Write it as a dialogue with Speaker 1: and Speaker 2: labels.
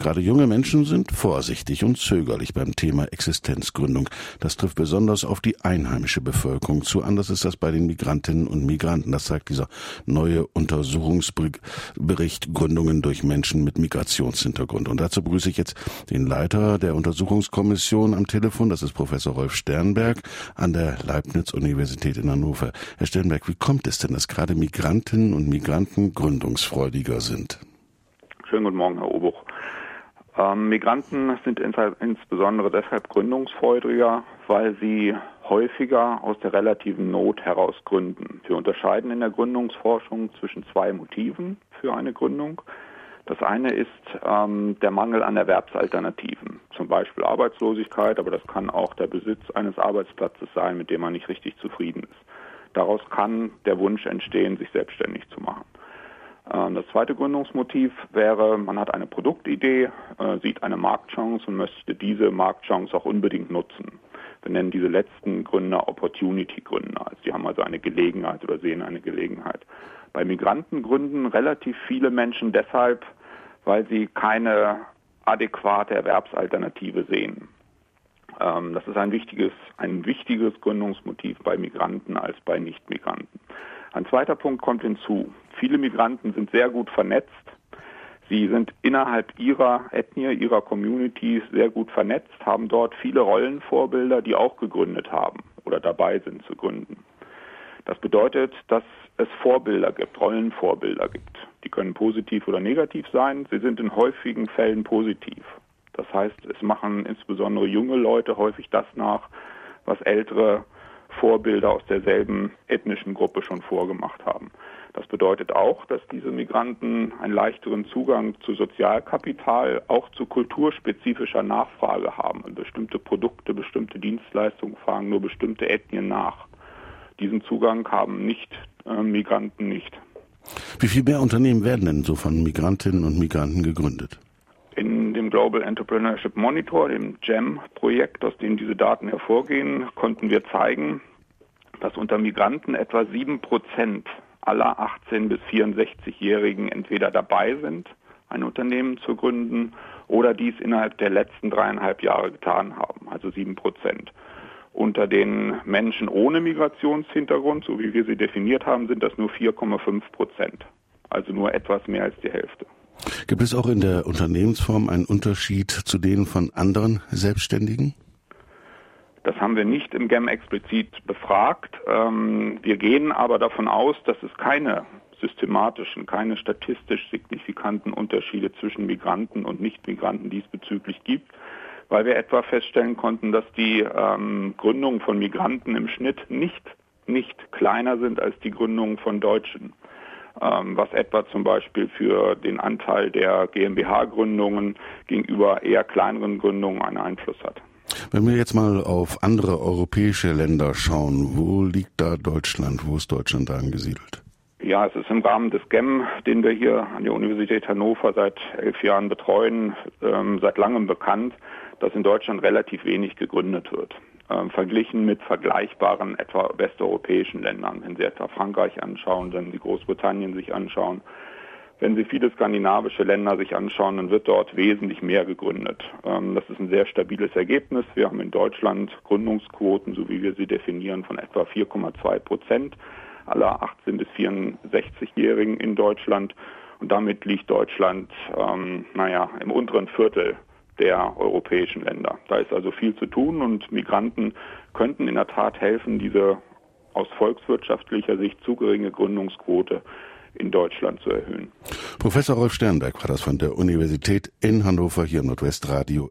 Speaker 1: Gerade junge Menschen sind vorsichtig und zögerlich beim Thema Existenzgründung. Das trifft besonders auf die einheimische Bevölkerung zu. Anders ist das bei den Migrantinnen und Migranten. Das zeigt dieser neue Untersuchungsbericht Gründungen durch Menschen mit Migrationshintergrund. Und dazu begrüße ich jetzt den Leiter der Untersuchungskommission am Telefon. Das ist Professor Rolf Sternberg an der Leibniz-Universität in Hannover. Herr Sternberg, wie kommt es denn, dass gerade Migrantinnen und Migranten gründungsfreudiger sind?
Speaker 2: Schönen guten Morgen, Herr Obuch. Migranten sind insbesondere deshalb gründungsfreudiger, weil sie häufiger aus der relativen Not heraus gründen. Wir unterscheiden in der Gründungsforschung zwischen zwei Motiven für eine Gründung. Das eine ist der Mangel an Erwerbsalternativen, zum Beispiel Arbeitslosigkeit, aber das kann auch der Besitz eines Arbeitsplatzes sein, mit dem man nicht richtig zufrieden ist. Daraus kann der Wunsch entstehen, sich selbstständig zu machen. Das zweite Gründungsmotiv wäre, man hat eine Produktidee, sieht eine Marktchance und möchte diese Marktchance auch unbedingt nutzen. Wir nennen diese letzten Gründer Opportunity-Gründer. Also die haben also eine Gelegenheit oder sehen eine Gelegenheit. Bei Migranten gründen relativ viele Menschen deshalb, weil sie keine adäquate Erwerbsalternative sehen. Das ist ein wichtiges Gründungsmotiv bei Migranten als bei Nichtmigranten. Ein zweiter Punkt kommt hinzu. Viele Migranten sind sehr gut vernetzt. Sie sind innerhalb ihrer Ethnie, ihrer Community sehr gut vernetzt, haben dort viele Rollenvorbilder, die auch gegründet haben oder dabei sind zu gründen. Das bedeutet, dass es Vorbilder gibt, Rollenvorbilder gibt. Die können positiv oder negativ sein. Sie sind in häufigen Fällen positiv. Das heißt, es machen insbesondere junge Leute häufig das nach, was ältere Vorbilder aus derselben ethnischen Gruppe schon vorgemacht haben. Das bedeutet auch, dass diese Migranten einen leichteren Zugang zu Sozialkapital, auch zu kulturspezifischer Nachfrage haben. Und bestimmte Produkte, bestimmte Dienstleistungen fragen nur bestimmte Ethnien nach. Diesen Zugang haben Migranten nicht.
Speaker 1: Wie viel mehr Unternehmen werden denn so von Migrantinnen und Migranten gegründet?
Speaker 2: In dem Global Entrepreneurship Monitor, dem GEM-Projekt, aus dem diese Daten hervorgehen, konnten wir zeigen, dass unter Migranten etwa 7% aller 18- bis 64-Jährigen entweder dabei sind, ein Unternehmen zu gründen, oder dies innerhalb der letzten 3,5 Jahre getan haben, also 7%. Unter den Menschen ohne Migrationshintergrund, so wie wir sie definiert haben, sind das nur 4,5%, also nur etwas mehr als die Hälfte.
Speaker 1: Gibt es auch in der Unternehmensform einen Unterschied zu denen von anderen Selbstständigen?
Speaker 2: Das haben wir nicht im GEM explizit befragt. Wir gehen aber davon aus, dass es keine systematischen, keine statistisch signifikanten Unterschiede zwischen Migranten und Nichtmigranten diesbezüglich gibt, weil wir etwa feststellen konnten, dass die Gründungen von Migranten im Schnitt nicht kleiner sind als die Gründungen von Deutschen. Was etwa zum Beispiel für den Anteil der GmbH-Gründungen gegenüber eher kleineren Gründungen einen Einfluss hat.
Speaker 1: Wenn wir jetzt mal auf andere europäische Länder schauen, wo liegt da Deutschland? Wo ist Deutschland da angesiedelt?
Speaker 2: Ja, es ist im Rahmen des GEM, den wir hier an der Universität Hannover seit 11 Jahren betreuen, seit langem bekannt, dass in Deutschland relativ wenig gegründet wird. Verglichen mit vergleichbaren etwa westeuropäischen Ländern. Wenn Sie etwa Frankreich anschauen, wenn Sie Großbritannien sich anschauen, wenn Sie viele skandinavische Länder sich anschauen, dann wird dort wesentlich mehr gegründet. Das ist ein sehr stabiles Ergebnis. Wir haben in Deutschland Gründungsquoten, so wie wir sie definieren, von etwa 4,2% aller 18- bis 64-Jährigen in Deutschland. Und damit liegt Deutschland im unteren Viertel der europäischen Länder. Da ist also viel zu tun und Migranten könnten in der Tat helfen, diese aus volkswirtschaftlicher Sicht zu geringe Gründungsquote in Deutschland zu erhöhen.
Speaker 1: Professor Rolf Sternberg war das von der Universität in Hannover hier im Nordwestradio.